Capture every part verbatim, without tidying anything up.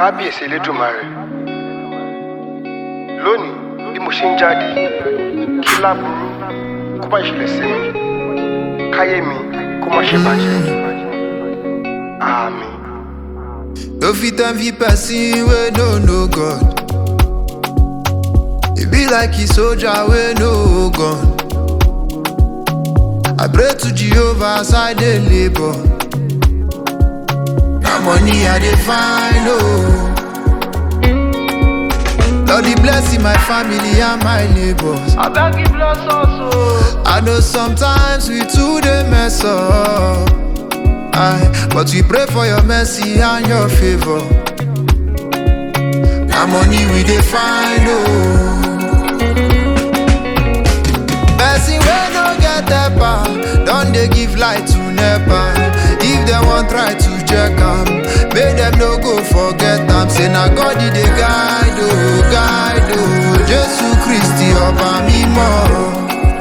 kábíyèsí elédùmarè lónìí bí mo ṣe ń jáde kí láburú kó bá ìṣẹ̀lẹ̀ sí mi káyé mi kó má ṣe bàjẹ́ àmín. No fit envy person wey no know God. E be like a soldier wey no gun. I pray to Jehovah as I dey labor. Na money I dey find oh. Lord dey bless my family and my neighbors. I beg you bless us oh. I know sometimes we too dey mess up. Aye, but we pray for your mercy and your favor. Na money we dey find oh. Person wey no get helper don dey give light to nepa. If dem wan try to check am, make dem no go forget am. Say na God e dey guide oh, guide oh. Jesu Kristi ọba mímọ́.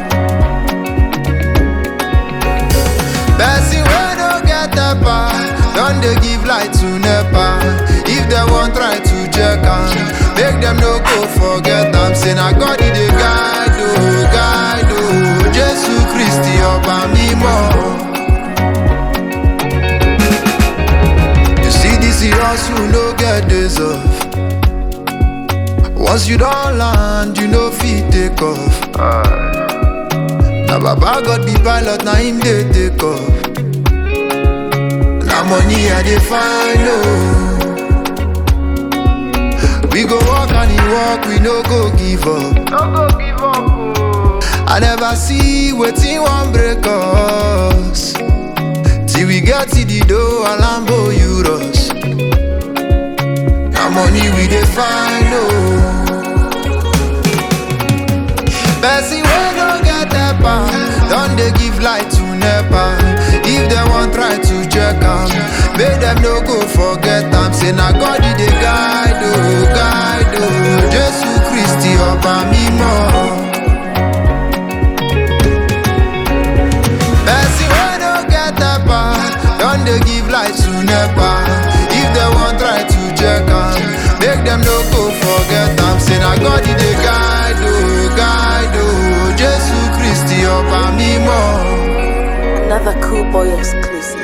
Person wey no get helper don dey give light to nepa. If dem wan try to check am, make dem no go forget am. Say na God e dey guide oh, guide oh. Jesu Kristi ọba mímọ́. You see this hustle no get days off. Once you don land, you no fit take off. Na Baba God be pilot, na him dey take off. Na money I dey find oh. We go work and he work, we no go give up. No go give up oh. I never see wetin wan break us. Till we get to the door, Alambo Euros. Na money we dey find oh. Person wey no get helper don dey give light to nepa. If dem wan try to check am, make dem no go forget am. Say na God e dey guide oh, guide oh. Jesu Kristi ọba mímọ́. Person wey no get helper don dey give light to nepa. If dem wan try to check am, make dem no go forget am. Say na God e dey guide oh, guide oh. Jesu Kristi ọba mímọ́. Another cool boy exclusive.